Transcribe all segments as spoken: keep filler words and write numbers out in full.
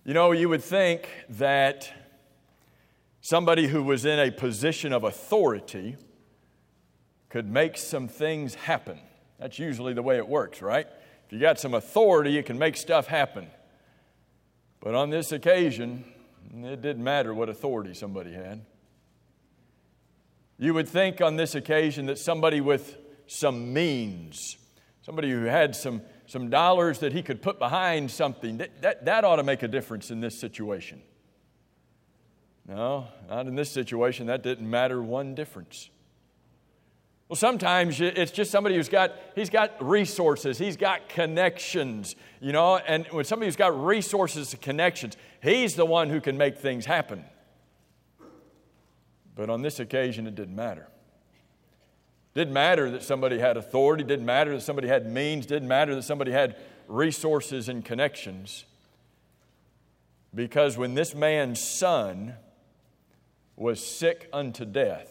You know, you would think that somebody who was in a position of authority could make some things happen. That's usually the way it works, right? If you got some authority, you can make stuff happen. But on this occasion, it didn't matter what authority somebody had. You would think on this occasion that somebody with some means, somebody who had some, some dollars that he could put behind something, that, that, that ought to make a difference in this situation. No, not in this situation. That didn't matter one difference. Well, sometimes it's just somebody who's got, he's got resources, he's got connections, you know, and when somebody who's got resources and connections, he's the one who can make things happen. But on this occasion, it didn't matter. Didn't matter that somebody had authority, didn't matter that somebody had means, didn't matter that somebody had resources and connections. Because when this man's son was sick unto death,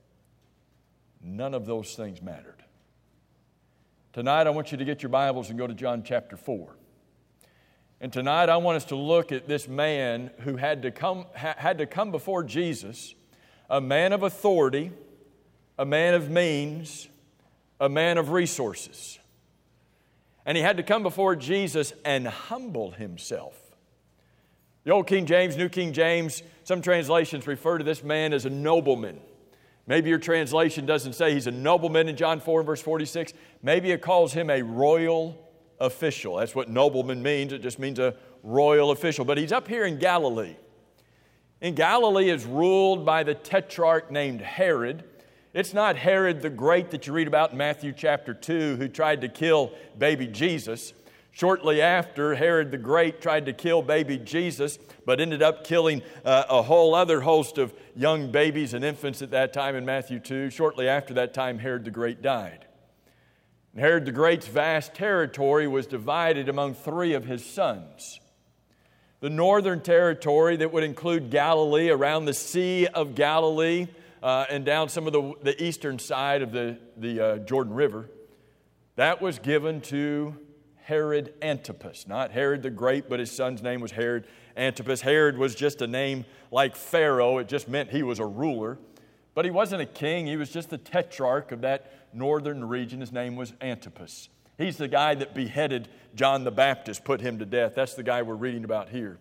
none of those things mattered. Tonight, I want you to get your Bibles and go to John chapter four. And tonight, I want us to look at this man who had to come, had to come before Jesus, a man of authority, a man of means, a man of resources. And he had to come before Jesus and humble himself. The Old King James, New King James, some translations refer to this man as a nobleman. Maybe your translation doesn't say he's a nobleman in John four, verse forty-six. Maybe it calls him a royal official. That's what nobleman means. It just means a royal official. But he's up here in Galilee. And Galilee is ruled by the tetrarch named Herod. It's not Herod the Great that you read about in Matthew chapter two who tried to kill baby Jesus. Shortly after, Herod the Great tried to kill baby Jesus, but ended up killing uh, a whole other host of young babies and infants at that time in Matthew two. Shortly after that time, Herod the Great died. And Herod the Great's vast territory was divided among three of his sons. The northern territory that would include Galilee, around the Sea of Galilee, uh, and down some of the, the eastern side of the, the uh, Jordan River, that was given to Herod Antipas. Not Herod the Great, but his son's name was Herod Antipas. Herod was just a name like Pharaoh. It just meant he was a ruler. But he wasn't a king. He was just the tetrarch of that northern region. His name was Antipas. He's the guy that beheaded John the Baptist, put him to death. That's the guy we're reading about here.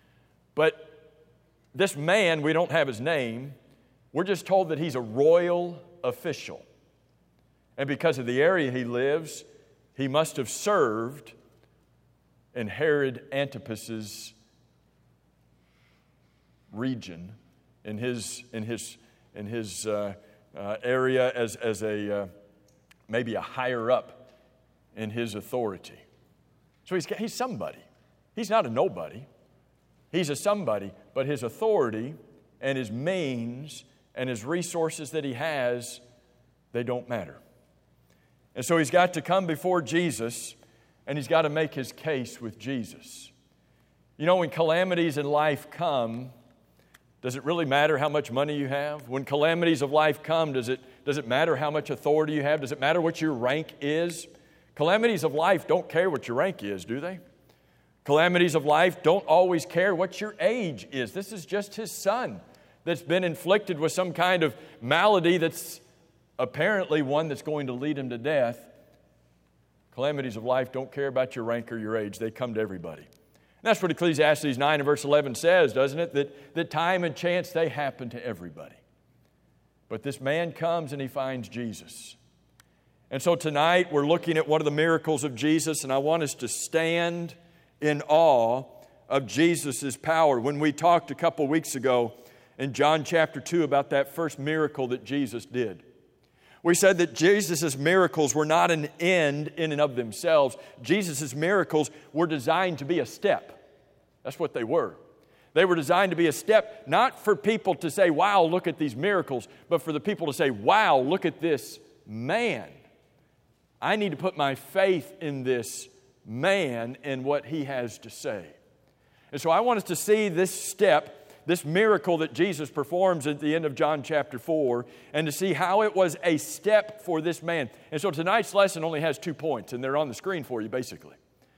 But this man, we don't have his name. We're just told that he's a royal official. And because of the area he lives, he must have served in Herod Antipas's region, in his in his in his uh, uh, area as as a uh, maybe a higher up in his authority. So he's he's somebody. He's not a nobody. He's a somebody, but his authority and his means and his resources that he has, they don't matter. And so he's got to come before Jesus, and he's got to make his case with Jesus. You know, when calamities in life come, does it really matter how much money you have? When calamities of life come, does it, does it matter how much authority you have? Does it matter what your rank is? Calamities of life don't care what your rank is, do they? Calamities of life don't always care what your age is. This is just his son that's been inflicted with some kind of malady that's apparently one that's going to lead him to death. Calamities of life don't care about your rank or your age. They come to everybody. And that's what Ecclesiastes nine and verse eleven says, doesn't it? That, that time and chance, they happen to everybody. But this man comes and he finds Jesus. And so tonight we're looking at one of the miracles of Jesus, and I want us to stand in awe of Jesus' power. When we talked a couple weeks ago in John chapter two about that first miracle that Jesus did, we said that Jesus' miracles were not an end in and of themselves. Jesus' miracles were designed to be a step. That's what they were. They were designed to be a step, not for people to say, wow, look at these miracles, but for the people to say, wow, look at this man. I need to put my faith in this man and what he has to say. And so I want us to see this step, this miracle that Jesus performs at the end of John chapter four, and to see how it was a step for this man. And so tonight's lesson only has two points, and they're on the screen for you basically.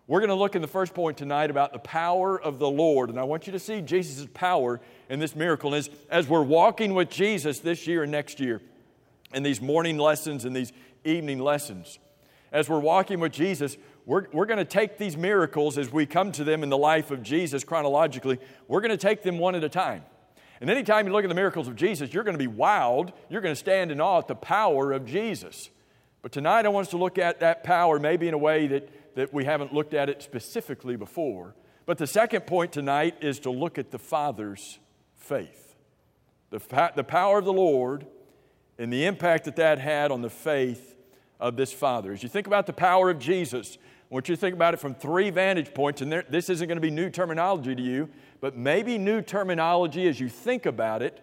We're going to look in the first point tonight about the power of the Lord. And I want you to see Jesus' power in this miracle. As, as we're walking with Jesus this year and next year, in these morning lessons and these evening lessons, as we're walking with Jesus, we're, we're going to take these miracles as we come to them in the life of Jesus chronologically. We're going to take them one at a time. And anytime you look at the miracles of Jesus, you're going to be wowed. You're going to stand in awe at the power of Jesus. But tonight I want us to look at that power maybe in a way that that we haven't looked at it specifically before. But the second point tonight is to look at the Father's faith. The, fa- the power of the Lord and the impact that that had on the faith of this Father. As you think about the power of Jesus, I want you to think about it from three vantage points. And there, this isn't going to be new terminology to you, but maybe new terminology as you think about it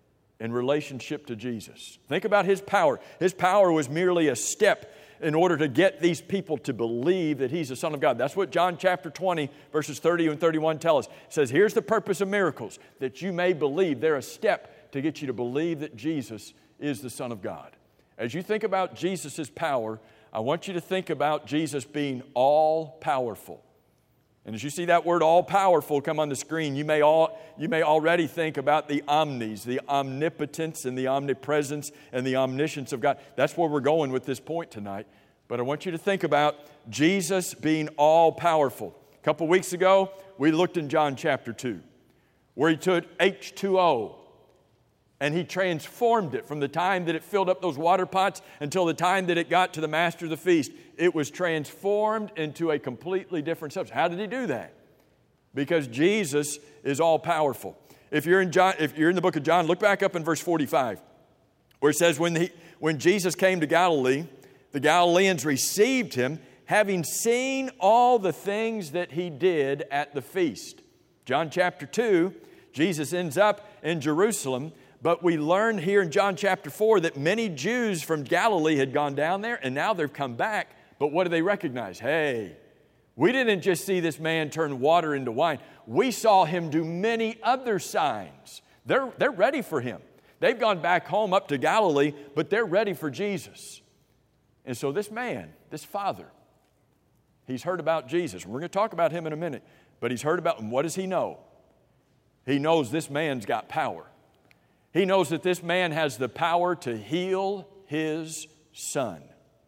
in relationship to Jesus. Think about His power. His power was merely a step in order to get these people to believe that He's the Son of God. That's what John chapter twenty, verses thirty and thirty-one tell us. It says, here's the purpose of miracles, that you may believe. They're a step to get you to believe that Jesus is the Son of God. As you think about Jesus' power, I want you to think about Jesus being all-powerful. And as you see that word all-powerful come on the screen, you may all you may already think about the omnis, the omnipotence and the omnipresence and the omniscience of God. That's where we're going with this point tonight. But I want you to think about Jesus being all-powerful. A couple weeks ago, we looked in John chapter two, where He took H two O and He transformed it from the time that it filled up those water pots until the time that it got to the master of the feast. It was transformed into a completely different substance. How did He do that? Because Jesus is all-powerful. If you're in John, if you're in the book of John, look back up in verse forty-five, where it says, when, he, when Jesus came to Galilee, the Galileans received Him, having seen all the things that He did at the feast. John chapter two, Jesus ends up in Jerusalem. But we learn here in John chapter four that many Jews from Galilee had gone down there, and now they've come back. But what do they recognize? Hey, we didn't just see this man turn water into wine. We saw Him do many other signs. They're, they're ready for Him. They've gone back home up to Galilee, but they're ready for Jesus. And so this man, this father, he's heard about Jesus. We're going to talk about Him in a minute. But he's heard about Him. What does he know? He knows this man's got power. He knows that this man has the power to heal his son.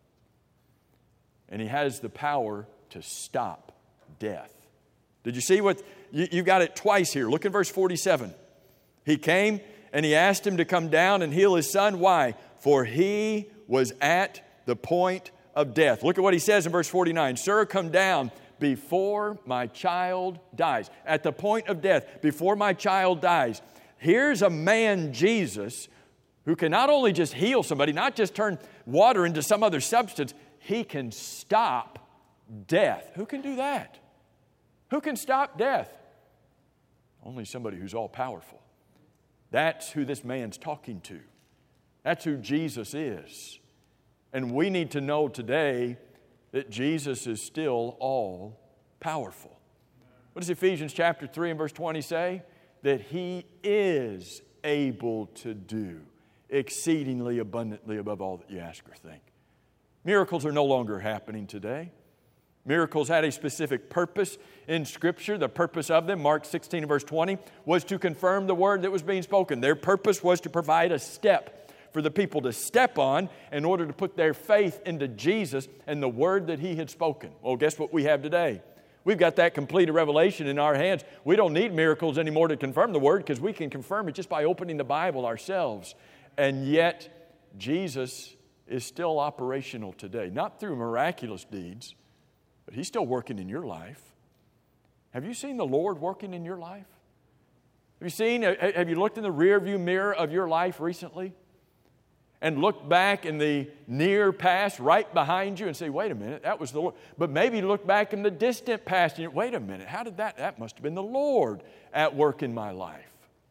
And he has the power to stop death. Did you see what? You, you got it twice here. Look in verse forty-seven. He came and He asked him to come down and heal his son. Why? For he was at the point of death. Look at what He says in verse forty-nine. Sir, come down before my child dies. At the point of death, before my child dies. Here's a man, Jesus, who can not only just heal somebody, not just turn water into some other substance, He can stop death. Who can do that? Who can stop death? Only somebody who's all-powerful. That's who this man's talking to. That's who Jesus is. And we need to know today that Jesus is still all-powerful. What does Ephesians chapter three and verse twenty say? That He is able to do exceedingly abundantly above all that you ask or think. Miracles are no longer happening today. Miracles had a specific purpose in Scripture. The purpose of them, Mark sixteen and verse twenty, was to confirm the word that was being spoken. Their purpose was to provide a step for the people to step on in order to put their faith into Jesus and the word that He had spoken. Well, guess what we have today? We've got that completed revelation in our hands. We don't need miracles anymore to confirm the Word because we can confirm it just by opening the Bible ourselves. And yet, Jesus is still operational today. Not through miraculous deeds, but He's still working in your life. Have you seen the Lord working in your life? Have you seen, have you looked in the rearview mirror of your life recently? And look back in the near past right behind you and say, wait a minute, that was the Lord. But maybe look back in the distant past and you, wait a minute, how did that? That must have been the Lord at work in my life.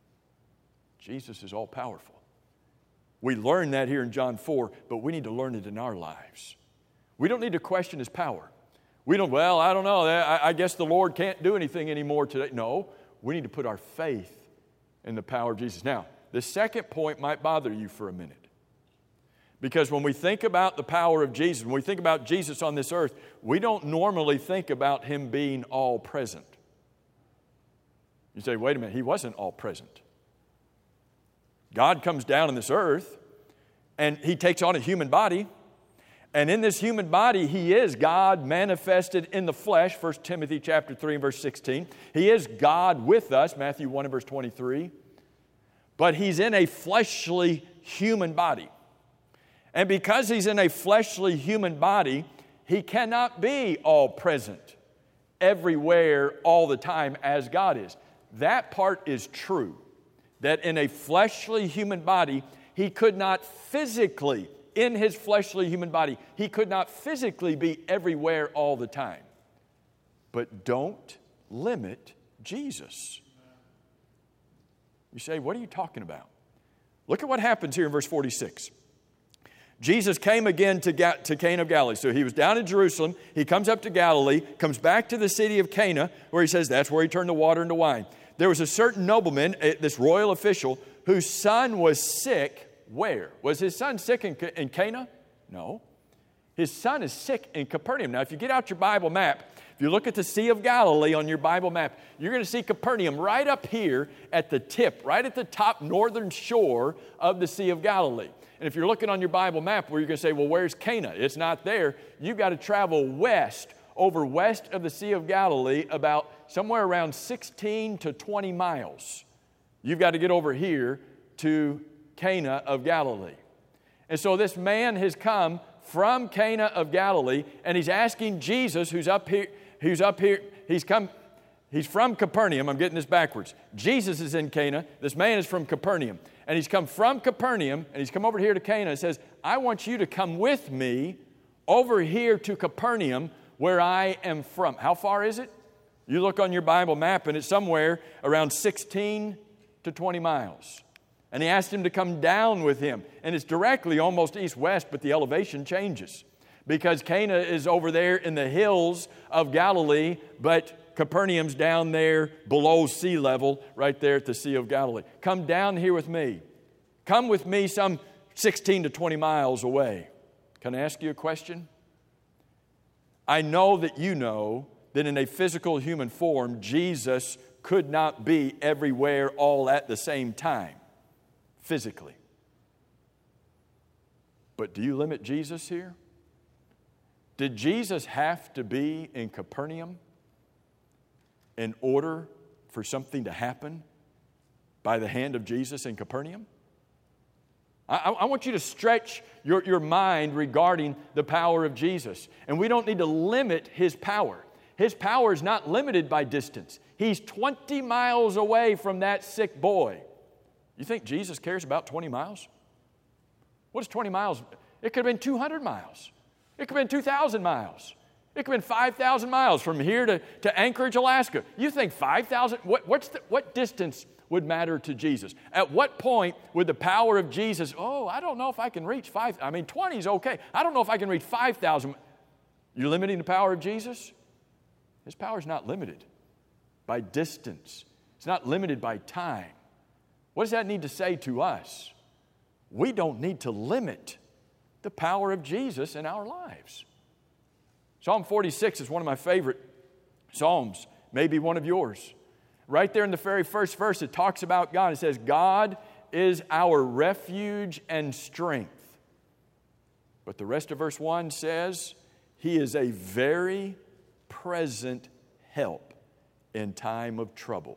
Jesus is all powerful. We learn that here in John four, but we need to learn it in our lives. We don't need to question His power. We don't, well, I don't know, I, I guess the Lord can't do anything anymore today. No, we need to put our faith in the power of Jesus. Now, the second point might bother you for a minute. Because when we think about the power of Jesus, when we think about Jesus on this earth, we don't normally think about him being all present. You say, wait a minute, he wasn't all present. God comes down on this earth and he takes on a human body. And in this human body, he is God manifested in the flesh, First Timothy chapter three and verse sixteen. He is God with us, Matthew one and verse twenty-three. But he's in a fleshly human body. And because he's in a fleshly human body, he cannot be all present everywhere all the time as God is. That part is true. That in a fleshly human body, he could not physically, in his fleshly human body, he could not physically be everywhere all the time. But don't limit Jesus. You say, what are you talking about? Look at what happens here in verse forty-six. Jesus came again to, Ga- to Cana of Galilee. So he was down in Jerusalem. He comes up to Galilee, comes back to the city of Cana, where he says that's where he turned the water into wine. There was a certain nobleman, this royal official, whose son was sick. Where? Was his son sick in, in Cana? No. His son is sick in Capernaum. Now, if you get out your Bible map, if you look at the Sea of Galilee on your Bible map, you're going to see Capernaum right up here at the tip, right at the top northern shore of the Sea of Galilee. And if you're looking on your Bible map where you're going to say, well, where's Cana? It's not there. You've got to travel west, over west of the Sea of Galilee, about somewhere around sixteen to twenty miles. You've got to get over here to Cana of Galilee. And so this man has come from Cana of Galilee, and he's asking Jesus, who's up here, who's up here, he's come, he's from Capernaum. I'm getting this backwards. Jesus is in Cana. This man is from Capernaum. And he's come from Capernaum, and he's come over here to Cana and says, I want you to come with me over here to Capernaum, where I am from. How far is it? You look on your Bible map, and it's somewhere around sixteen to twenty miles. And he asked him to come down with him. And it's directly almost east-west, but the elevation changes. Because Cana is over there in the hills of Galilee, but Capernaum's down there below sea level, right there at the Sea of Galilee. Come down here with me. Come with me some sixteen to twenty miles away. Can I ask you a question? I know that you know that in a physical human form, Jesus could not be everywhere all at the same time, physically. But do you limit Jesus here? Did Jesus have to be in Capernaum in order for something to happen by the hand of Jesus in Capernaum? I, I want you to stretch your, your mind regarding the power of Jesus. And we don't need to limit his power. His power is not limited by distance. He's twenty miles away from that sick boy. You think Jesus cares about twenty miles? What is twenty miles? It could have been two hundred miles. It could have been two thousand miles. It could have been five thousand miles from here to, to Anchorage, Alaska. You think five thousand? What, what's the, what distance would matter to Jesus? At what point would the power of Jesus, oh, I don't know if I can reach five, I mean, twenty is okay. I don't know if I can reach five thousand. You're limiting the power of Jesus? His power is not limited by distance. It's not limited by time. What does that need to say to us? We don't need to limit the power of Jesus in our lives. Psalm forty-six is one of my favorite psalms, maybe one of yours. Right there in the very first verse, it talks about God. It says, God is our refuge and strength. But the rest of verse one says, He is a very present help in time of trouble.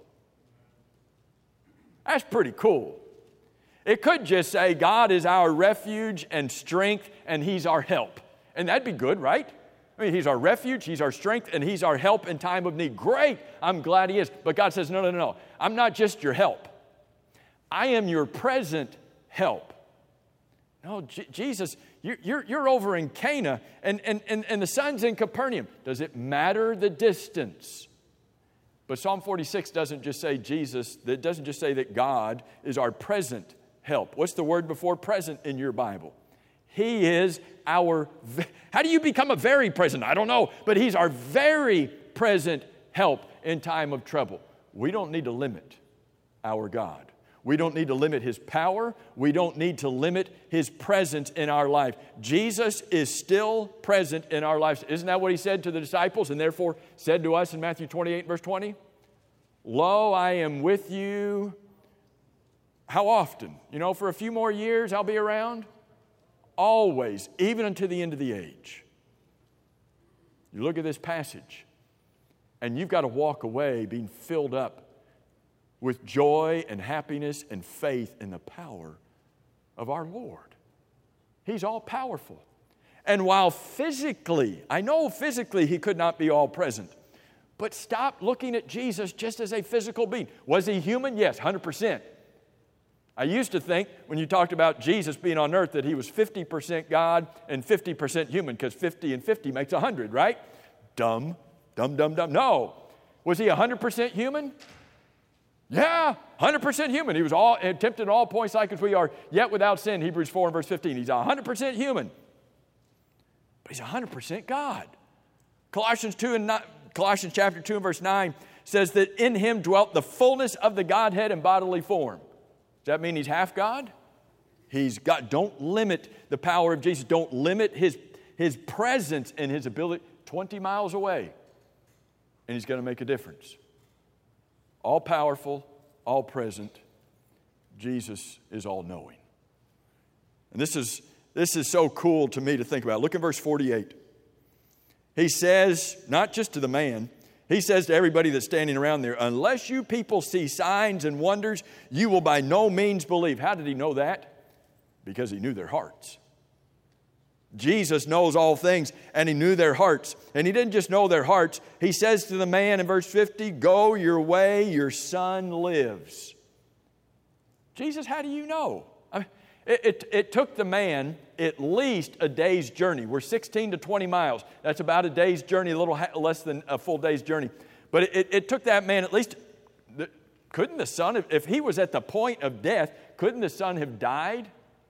That's pretty cool. It could just say, God is our refuge and strength, and He's our help. And that'd be good, right? I mean, He's our refuge, He's our strength, and He's our help in time of need. Great, I'm glad He is. But God says, no, no, no, no. I'm not just your help. I am your present help. No, J- Jesus, you're, you're, you're over in Cana, and, and, and, and the son's in Capernaum. Does it matter the distance? But Psalm forty-six doesn't just say Jesus, it doesn't just say that God is our present help. What's the word before present in your Bible? He is our, how do you become a very present? I don't know, but He's our very present help in time of trouble. We don't need to limit our God. We don't need to limit His power. We don't need to limit His presence in our life. Jesus is still present in our lives. Isn't that what He said to the disciples and therefore said to us in Matthew twenty-eight, verse twenty? Lo, I am with you. How often? You know, for a few more years I'll be around? Always, even unto the end of the age. You look at this passage, and you've got to walk away being filled up with joy and happiness and faith in the power of our Lord. He's all powerful. And while physically, I know physically He could not be all present, but stop looking at Jesus just as a physical being. Was He human? Yes, one hundred percent. I used to think when you talked about Jesus being on earth that He was fifty percent God and fifty percent human, because fifty and fifty makes one hundred, right? Dumb, dumb, dumb, dumb. No. Was He one hundred percent human? Yeah, one hundred percent human. He was all tempted at all points like as we are, yet without sin, Hebrews four and verse fifteen. He's one hundred percent human. But He's one hundred percent God. Colossians two and nine, Colossians chapter two and verse nine says that in Him dwelt the fullness of the Godhead in bodily form. Does that mean He's half God? He's God. Don't limit the power of Jesus. Don't limit His, his presence and His ability. twenty miles away, and He's going to make a difference. All powerful, all present, Jesus is all knowing. And this is, this is so cool to me to think about. Look at verse forty-eight. He says, not just to the man, He says to everybody that's standing around there, unless you people see signs and wonders, you will by no means believe. How did He know that? Because He knew their hearts. Jesus knows all things, and He knew their hearts. And He didn't just know their hearts. He says to the man in verse fifty, go your way, your son lives. Jesus, how do you know? I mean, it, it, it took the man at least a day's journey. We're sixteen to twenty miles. That's about a day's journey, a little ha- less than a full day's journey. But it, it, it took that man at least, the, couldn't the son, if, if he was at the point of death, couldn't the son have died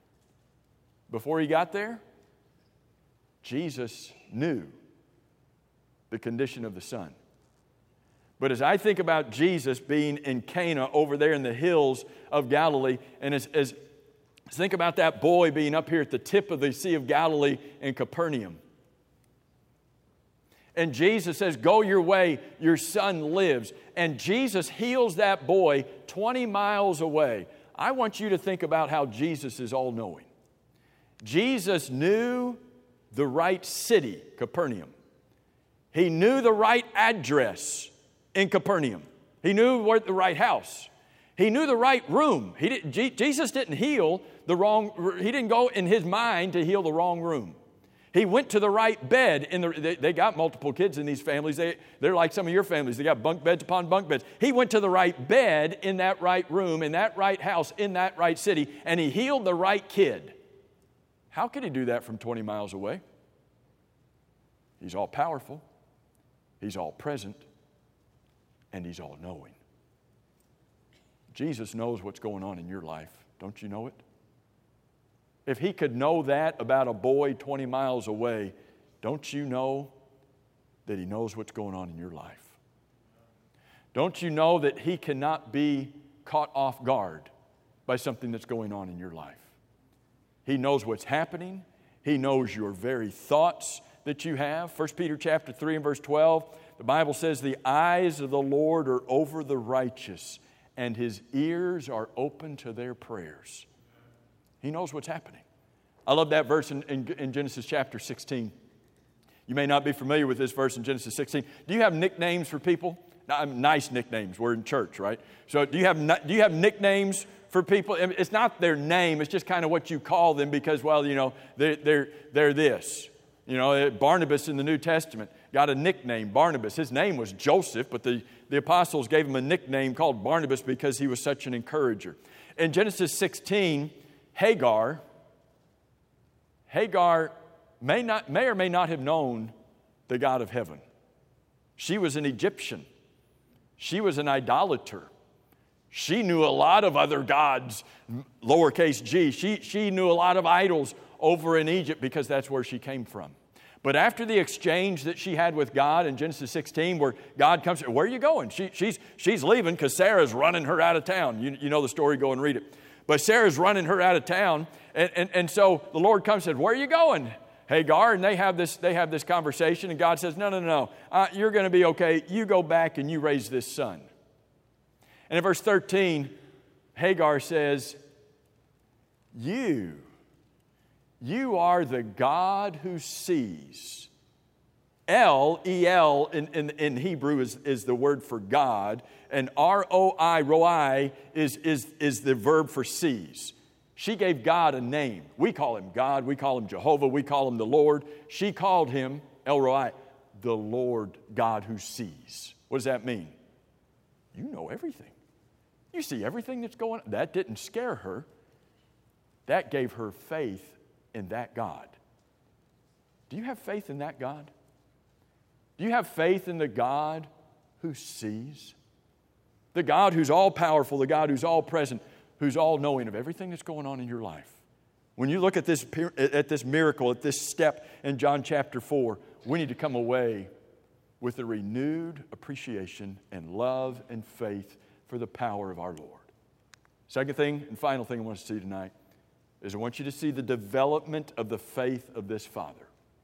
before he got there? Jesus knew the condition of the son. But as I think about Jesus being in Cana over there in the hills of Galilee, and as, as think about that boy being up here at the tip of the Sea of Galilee in Capernaum. And Jesus says, go your way, your son lives. And Jesus heals that boy twenty miles away. I want you to think about how Jesus is all-knowing. Jesus knew the right city, Capernaum. He knew the right address in Capernaum. He knew where the right house. He knew the right room. He didn't, G, Jesus didn't heal the wrong, he didn't go in His mind to heal the wrong room. He went to the right bed. In the, they, they got multiple kids in these families. They, they're like some of your families. They got bunk beds upon bunk beds. He went to the right bed in that right room, in that right house, in that right city, and He healed the right kid. How could He do that from twenty miles away? He's all powerful. He's all present. And He's all knowing. Jesus knows what's going on in your life. Don't you know it? If He could know that about a boy twenty miles away, don't you know that He knows what's going on in your life? Don't you know that He cannot be caught off guard by something that's going on in your life? He knows what's happening. He knows your very thoughts that you have. First Peter chapter three and verse twelve, the Bible says, the eyes of the Lord are over the righteous, and His ears are open to their prayers. He knows what's happening. I love that verse in, in, in Genesis chapter sixteen. You may not be familiar with this verse in Genesis sixteen. Do you have nicknames for people? Nice nicknames. We're in church, right? So do you have do you have nicknames for people? It's not their name. It's just kind of what you call them because, well, you know, they're, they're, they're this. You know, Barnabas in the New Testament got a nickname, Barnabas. His name was Joseph, but the, the apostles gave him a nickname called Barnabas because he was such an encourager. In Genesis sixteen, Hagar, Hagar may not, may or may not have known the God of heaven. She was an Egyptian. She was an idolater. She knew a lot of other gods, lowercase g. She, she knew a lot of idols over in Egypt because that's where she came from. But after the exchange that she had with God in Genesis sixteen, where God comes, where are you going? She, she's, she's leaving because Sarah's running her out of town. You, you know the story, go and read it. But Sarah's running her out of town, and, and, and so the Lord comes and said, where are you going, Hagar? And they have this, they have this conversation, and God says, no, no, no, uh, you're going to be okay. You go back and you raise this son. And in verse thirteen, Hagar says, you, you are the God who sees. El, E L in, in, in Hebrew is, is the word for God, and R O I, roi, is, is, is the verb for sees. She gave God a name. We call him God, we call him Jehovah, we call him the Lord. She called him, El Roi, the Lord God who sees. What does that mean? You know everything. You see everything that's going on. That didn't scare her. That gave her faith in that God. Do you have faith in that God? Do you have faith in the God who sees? The God who's all-powerful, the God who's all-present, who's all-knowing of everything that's going on in your life. When you look at this, at this miracle, at this step in John chapter four, we need to come away with a renewed appreciation and love and faith for the power of our Lord. Second thing and final thing I want to see tonight is I want you to see the development of the faith of this father.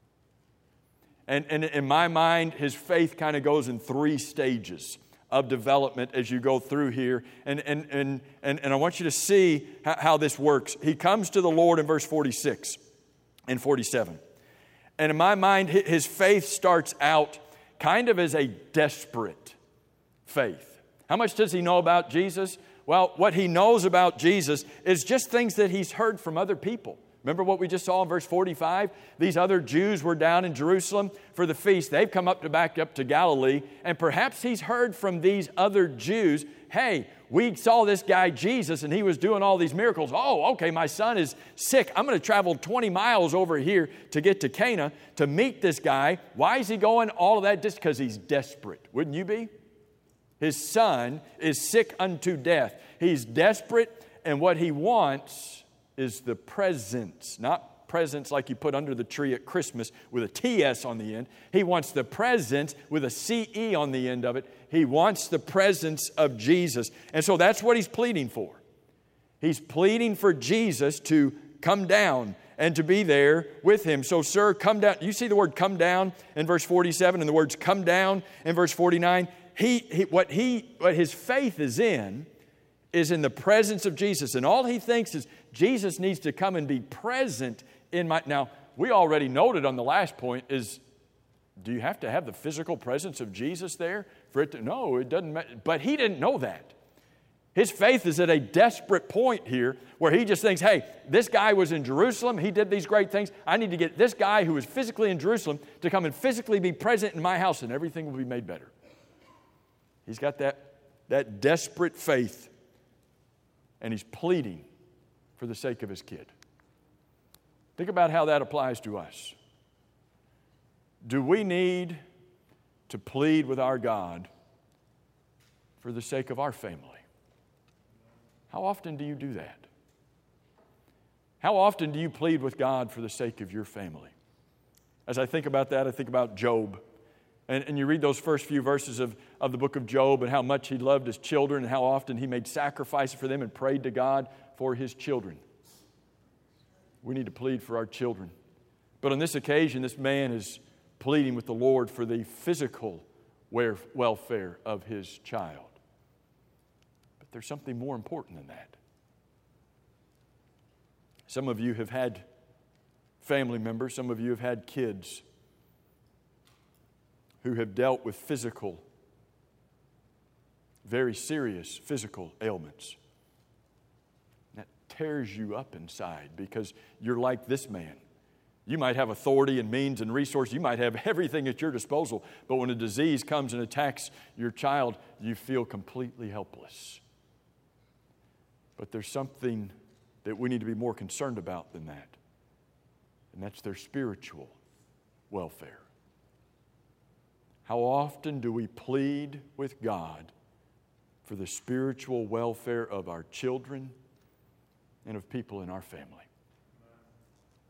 And, and in my mind, his faith kind of goes in three stages of development as you go through here. And, and, and, and, and I want you to see how, how this works. He comes to the Lord in verse forty-six and forty-seven. And in my mind, his faith starts out kind of as a desperate faith. How much does he know about Jesus? Well, what he knows about Jesus is just things that he's heard from other people. Remember what we just saw in verse forty-five? These other Jews were down in Jerusalem for the feast. They've come up to back up to Galilee, and perhaps he's heard from these other Jews, hey, we saw this guy Jesus, and he was doing all these miracles. Oh, okay, my son is sick. I'm going to travel twenty miles over here to get to Cana to meet this guy. Why is he going all of that? Just because he's desperate. Wouldn't you be? His son is sick unto death. He's desperate, and what he wants is the presence, not presents like you put under the tree at Christmas with a T S on the end. He wants the presence with a C E on the end of it. He wants the presence of Jesus. And so that's what he's pleading for. He's pleading for Jesus to come down and to be there with him. So, sir, come down. You see the word come down in verse forty-seven and the words come down in verse forty-nine. He, he, what, he, what his faith is in is in the presence of Jesus. And all he thinks is Jesus needs to come and be present in my... Now, we already noted on the last point is, do you have to have the physical presence of Jesus there for it to... No, it doesn't matter. But he didn't know that. His faith is at a desperate point here where he just thinks, hey, this guy was in Jerusalem. He did these great things. I need to get this guy who was physically in Jerusalem to come and physically be present in my house, and everything will be made better. He's got that, that desperate faith, and he's pleading for the sake of his kid. Think about how that applies to us. Do we need to plead with our God for the sake of our family? How often do you do that? How often do you plead with God for the sake of your family? As I think about that, I think about Job. And, and you read those first few verses of, of the book of Job and how much he loved his children and how often he made sacrifices for them and prayed to God for his children. We need to plead for our children. But on this occasion, this man is pleading with the Lord for the physical welfare of his child. But there's something more important than that. Some of you have had family members, some of you have had kids who have dealt with physical, very serious physical ailments. That tears you up inside because you're like this man. You might have authority and means and resources. You might have everything at your disposal. But when a disease comes and attacks your child, you feel completely helpless. But there's something that we need to be more concerned about than that. And that's their spiritual welfare. How often do we plead with God for the spiritual welfare of our children and of people in our family?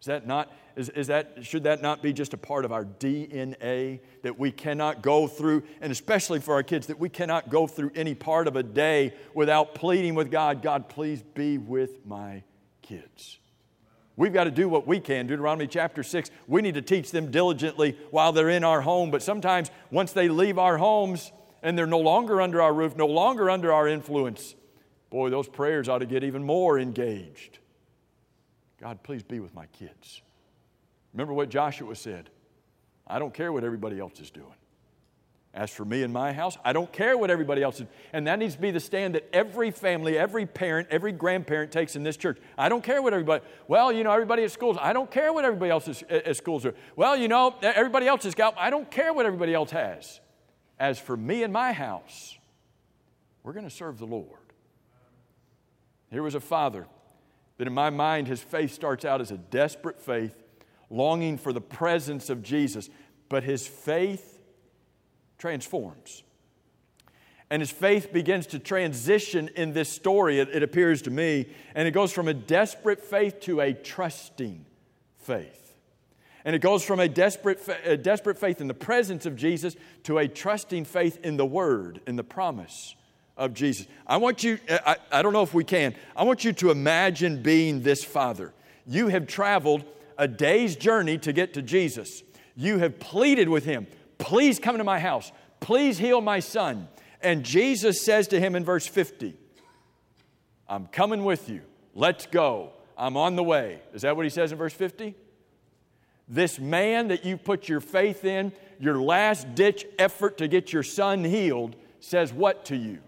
Is that not, is, is that, should that not be just a part of our D N A, that we cannot go through, and especially for our kids, that we cannot go through any part of a day without pleading with God, God, please be with my kids. We've got to do what we can. Deuteronomy chapter six, we need to teach them diligently while they're in our home, but sometimes once they leave our homes and they're no longer under our roof, no longer under our influence, boy, those prayers ought to get even more engaged. God, please be with my kids. Remember what Joshua said. I don't care what everybody else is doing. As for me and my house, I don't care what everybody else is. And that needs to be the stand that every family, every parent, every grandparent takes in this church. I don't care what everybody, well, you know, everybody at schools, I don't care what everybody else is, at schools are. Well, you know, everybody else has got, I don't care what everybody else has. As for me and my house, we're going to serve the Lord. Here was a father that in my mind, his faith starts out as a desperate faith, longing for the presence of Jesus. But his faith transforms. And his faith begins to transition in this story, it, it appears to me. And it goes from a desperate faith to a trusting faith. And it goes from a desperate, a desperate faith in the presence of Jesus to a trusting faith in the Word, in the promise of Jesus. I want you, I, I don't know if we can, I want you to imagine being this father. You have traveled a day's journey to get to Jesus. You have pleaded with Him, please come to my house, please heal my son. And Jesus says to him in verse fifty, I'm coming with you, let's go, I'm on the way. Is that what He says in verse fifty? This man that you put your faith in, your last ditch effort to get your son healed, says what to you?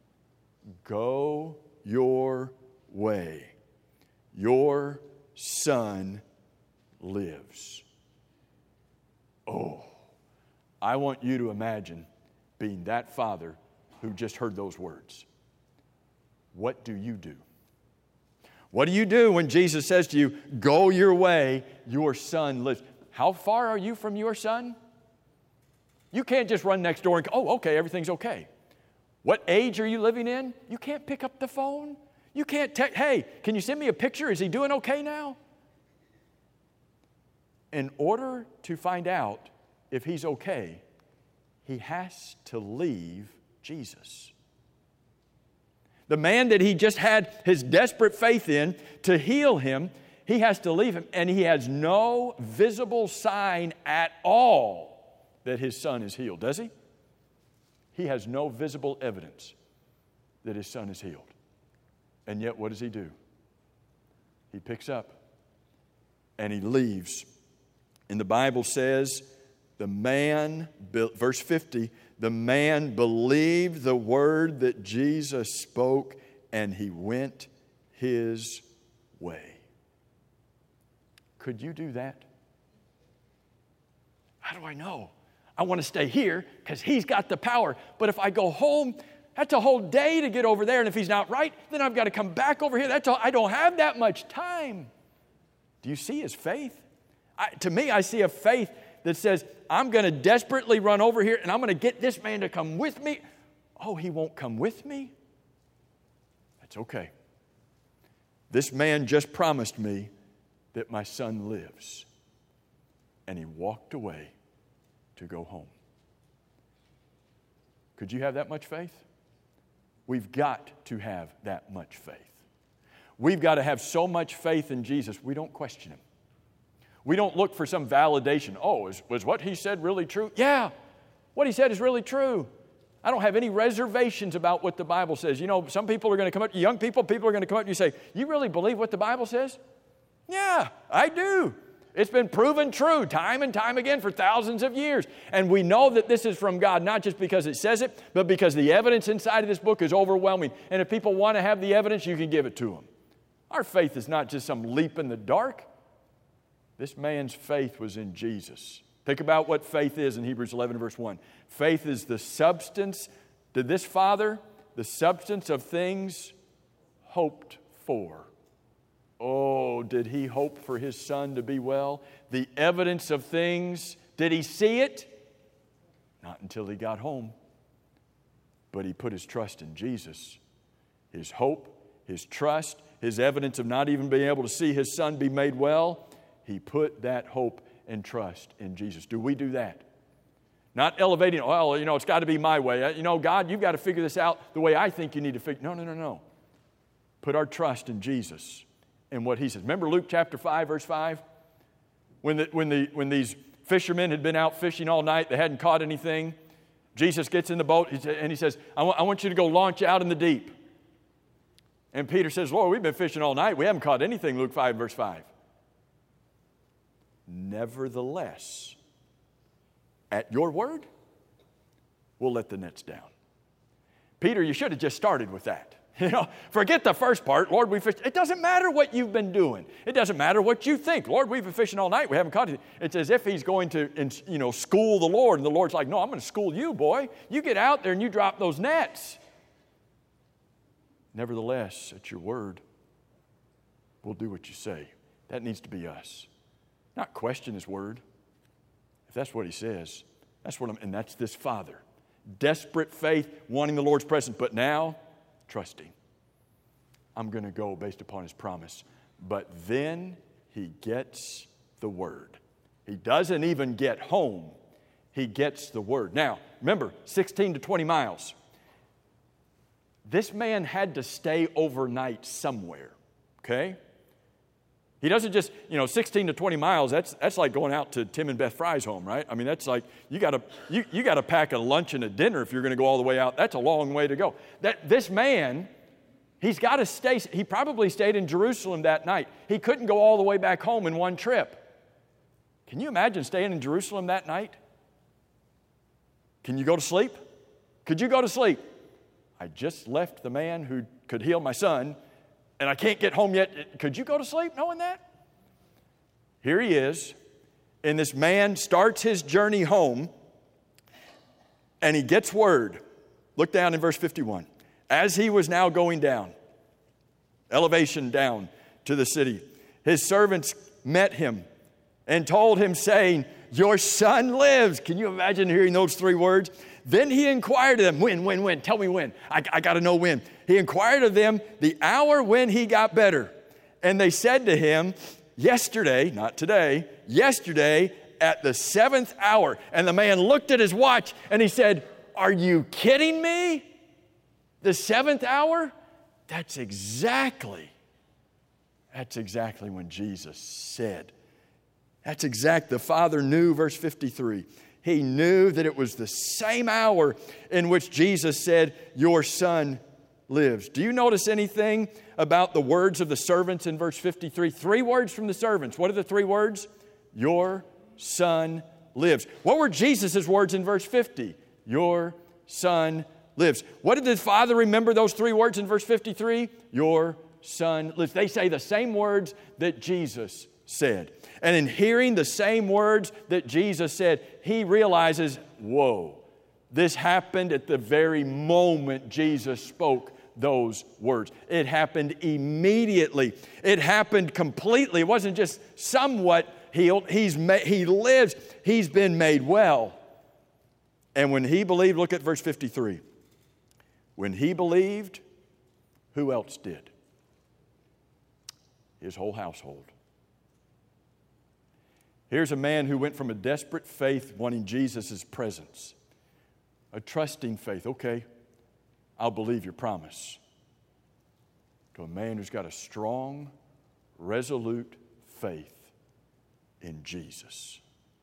Go your way. Your son lives. Oh, I want you to imagine being that father who just heard those words. What do you do? What do you do when Jesus says to you, go your way, your son lives? How far are you from your son? You can't just run next door and go, oh, okay, everything's okay. What age are you living in? You can't pick up the phone. You can't text, hey, can you send me a picture? Is he doing okay now? In order to find out if he's okay, he has to leave Jesus. The man that he just had his desperate faith in to heal him, he has to leave him, and he has no visible sign at all that his son is healed, does he? He has no visible evidence that his son is healed. And yet, what does he do? He picks up and he leaves. And the Bible says, the man, verse fifty, the man believed the word that Jesus spoke, and he went his way. Could you do that? How do I know? I want to stay here because he's got the power. But if I go home, that's a whole day to get over there. And if he's not right, then I've got to come back over here. That's all, I don't have that much time. Do you see his faith? I, to me, I see a faith that says, I'm going to desperately run over here and I'm going to get this man to come with me. Oh, he won't come with me? That's okay. This man just promised me that my son lives. And he walked away to go home. Could you have that much faith? We've got to have that much faith. We've got to have so much faith in Jesus, we don't question Him. We don't look for some validation. Oh, is, was what He said really true? Yeah, what He said is really true. I don't have any reservations about what the Bible says. You know, some people are going to come up, young people, people are going to come up to you and say, you really believe what the Bible says? Yeah, I do. It's been proven true time and time again for thousands of years. And we know that this is from God, not just because it says it, but because the evidence inside of this book is overwhelming. And if people want to have the evidence, you can give it to them. Our faith is not just some leap in the dark. This man's faith was in Jesus. Think about what faith is in Hebrews eleven, verse one. Faith is the substance, to this father, the substance of things hoped for. Oh, did he hope for his son to be well? The evidence of things, did he see it? Not until he got home. But he put his trust in Jesus. His hope, his trust, his evidence of not even being able to see his son be made well He put that hope and trust in Jesus. Do we do that? Not elevating, well, you know, it's got to be my way. You know, God, you've got to figure this out the way I think you need to figure. No, no, no, no. Put our trust in Jesus and what He says. Remember Luke chapter five, verse five? When, the, when, the, when these fishermen had been out fishing all night, they hadn't caught anything. Jesus gets in the boat and He says, I, w- I want you to go launch out in the deep. And Peter says, Lord, we've been fishing all night. We haven't caught anything, Luke five, verse five. Nevertheless, at your word, we'll let the nets down. Peter, you should have just started with that. You know, forget the first part. Lord, we fished. It doesn't matter what you've been doing. It doesn't matter what you think. Lord, we've been fishing all night. We haven't caught anything. It's as if He's going to, you know, school the Lord. And the Lord's like, no, I'm going to school you, boy. You get out there and you drop those nets. Nevertheless, at your word, we'll do what you say. That needs to be us. Not question His word. If that's what He says, that's what I'm, and that's this Father. Desperate faith, wanting the Lord's presence, but now, trusting. I'm going to go based upon His promise. But then he gets the word. He doesn't even get home. He gets the word. Now, remember, sixteen to twenty miles. This man had to stay overnight somewhere, okay? He doesn't just, you know, sixteen to twenty miles, that's that's like going out to Tim and Beth Fry's home, right? I mean, that's like, you got to you, you got to pack a lunch and a dinner if you're going to go all the way out. That's a long way to go. That This man, he's got to stay, he probably stayed in Jerusalem that night. He couldn't go all the way back home in one trip. Can you imagine staying in Jerusalem that night? Can you go to sleep? Could you go to sleep? I just left the man who could heal my son, and I can't get home yet. Could you go to sleep knowing that? Here he is, and this man starts his journey home, and he gets word. Look down in verse fifty-one. As he was now going down, elevation down to the city, his servants met him and told him, saying, your son lives. Can you imagine hearing those three words? Then he inquired of them, when, when, when? Tell me when. I, I got to know when. He inquired of them the hour when he got better. And they said to him, yesterday, not today, yesterday at the seventh hour. And the man looked at his watch and he said, are you kidding me? The seventh hour? That's exactly, that's exactly when Jesus said. That's exact. The Father knew, verse fifty-three. He knew that it was the same hour in which Jesus said, your son lives. Do you notice anything about the words of the servants in verse fifty-three? Three words from the servants. What are the three words? Your son lives. What were Jesus' words in verse fifty? Your son lives. What did the Father remember those three words in verse fifty-three? Your son lives. They say the same words that Jesus said. And in hearing the same words that Jesus said, he realizes, whoa, this happened at the very moment Jesus spoke those words. It happened immediately. It happened completely. It wasn't just somewhat healed. He's ma- he lives. He's been made well. And when he believed, look at verse fifty-three. When he believed, who else did? His whole household. Here's a man who went from a desperate faith wanting Jesus' presence, a trusting faith, okay, I'll believe your promise, to a man who's got a strong, resolute faith in Jesus.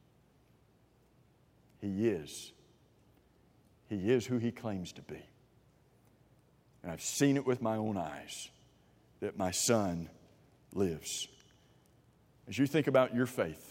He is. He is who he claims to be. And I've seen it with my own eyes that my son lives. As you think about your faith,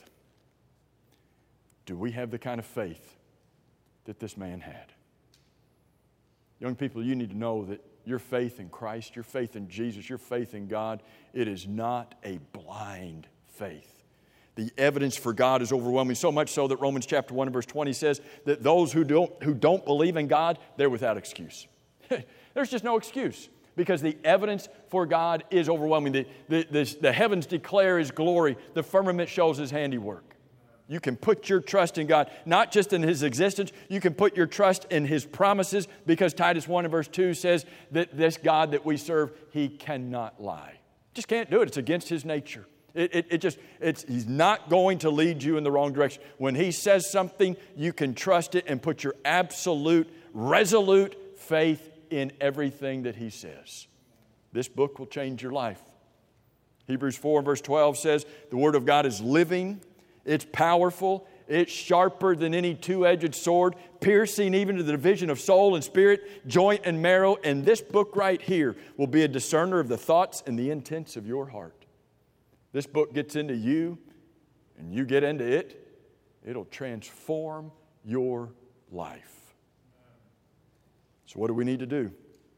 do we have the kind of faith that this man had? Young people, you need to know that your faith in Christ, your faith in Jesus, your faith in God, it is not a blind faith. The evidence for God is overwhelming, so much so that Romans chapter one and verse twenty says that those who don't, who don't believe in God, they're without excuse. There's just no excuse because the evidence for God is overwhelming. The, the, the, the heavens declare His glory. The firmament shows His handiwork. You can put your trust in God, not just in His existence. You can put your trust in His promises because Titus one and verse two says that this God that we serve, He cannot lie. Just can't do it. It's against His nature. It, it, it just, it's, He's not going to lead you in the wrong direction. When He says something, you can trust it and put your absolute, resolute faith in everything that He says. This book will change your life. Hebrews four verse twelve says, the Word of God is living, it's powerful, it's sharper than any two-edged sword, piercing even to the division of soul and spirit, joint and marrow. And this book right here will be a discerner of the thoughts and the intents of your heart. This book gets into you and you get into it, it'll transform your life. So what do we need to do?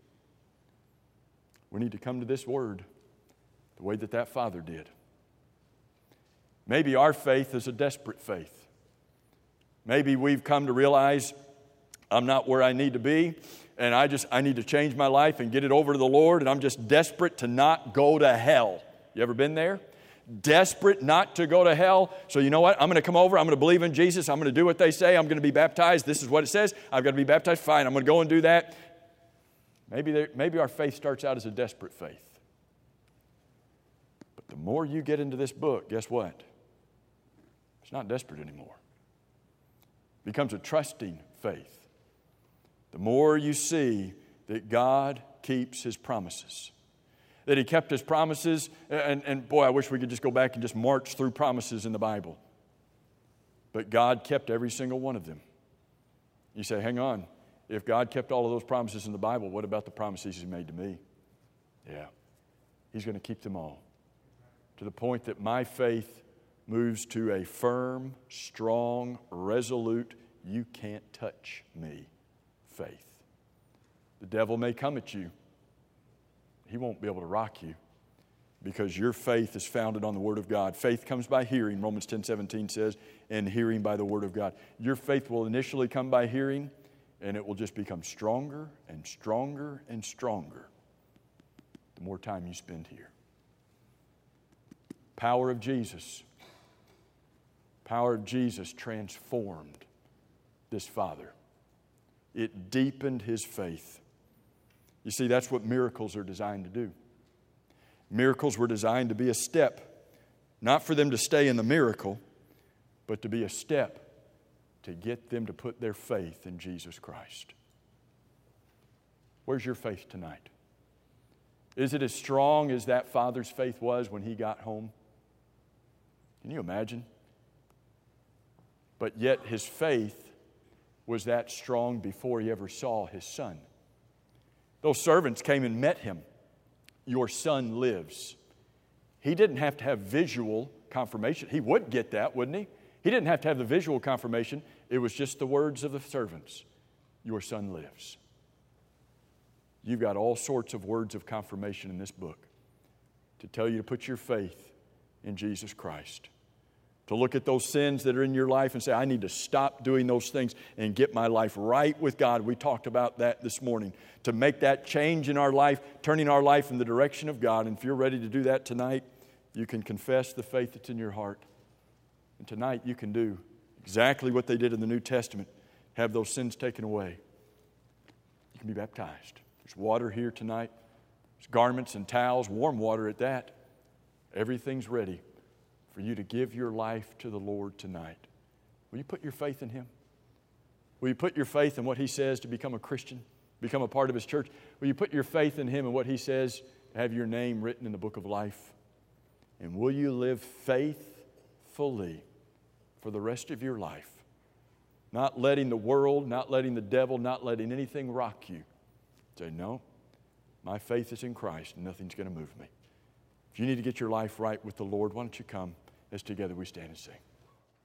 We need to come to this Word the way that that father did. Maybe our faith is a desperate faith. Maybe we've come to realize I'm not where I need to be, and I just I need to change my life and get it over to the Lord, and I'm just desperate to not go to hell. You ever been there? Desperate not to go to hell. So you know what? I'm going to come over. I'm going to believe in Jesus. I'm going to do what they say. I'm going to be baptized. This is what it says. I've got to be baptized. Fine. I'm going to go and do that. Maybe, there, maybe our faith starts out as a desperate faith. But the more you get into this book, guess what? It's not desperate anymore. It becomes a trusting faith. The more you see that God keeps His promises, that He kept His promises, and, and boy, I wish we could just go back and just march through promises in the Bible. But God kept every single one of them. You say, hang on. If God kept all of those promises in the Bible, what about the promises He made to me? Yeah, He's going to keep them all. To the point that my faith moves to a firm, strong, resolute, you can't touch me faith. The devil may come at you. He won't be able to rock you because your faith is founded on the Word of God. Faith comes by hearing, Romans ten seventeen says, and hearing by the Word of God. Your faith will initially come by hearing, and it will just become stronger and stronger and stronger the more time you spend here. Power of Jesus. Power of Jesus transformed this father. It deepened his faith. You see, that's what miracles are designed to do. Miracles were designed to be a step, not for them to stay in the miracle, but to be a step to get them to put their faith in Jesus Christ. Where's your faith tonight? Is it as strong as that father's faith was when he got home? Can you imagine? But yet his faith was that strong before he ever saw his son. Those servants came and met him. Your son lives. He didn't have to have visual confirmation. He would get that, wouldn't he? He didn't have to have the visual confirmation. It was just the words of the servants. Your son lives. You've got all sorts of words of confirmation in this book to tell you to put your faith in Jesus Christ. To look at those sins that are in your life and say, I need to stop doing those things and get my life right with God. We talked about that this morning. To make that change in our life, turning our life in the direction of God. And if you're ready to do that tonight, you can confess the faith that's in your heart. And tonight you can do exactly what they did in the New Testament. Have those sins taken away. You can be baptized. There's water here tonight. There's garments and towels, warm water at that. Everything's ready for you to give your life to the Lord tonight. Will you put your faith in Him? Will you put your faith in what He says to become a Christian, become a part of His church? Will you put your faith in Him and what He says to have your name written in the book of life? And will you live faithfully for the rest of your life? Not letting the world, not letting the devil, not letting anything rock you. Say, no, my faith is in Christ and nothing's going to move me. If you need to get your life right with the Lord, why don't you come as together we stand and sing.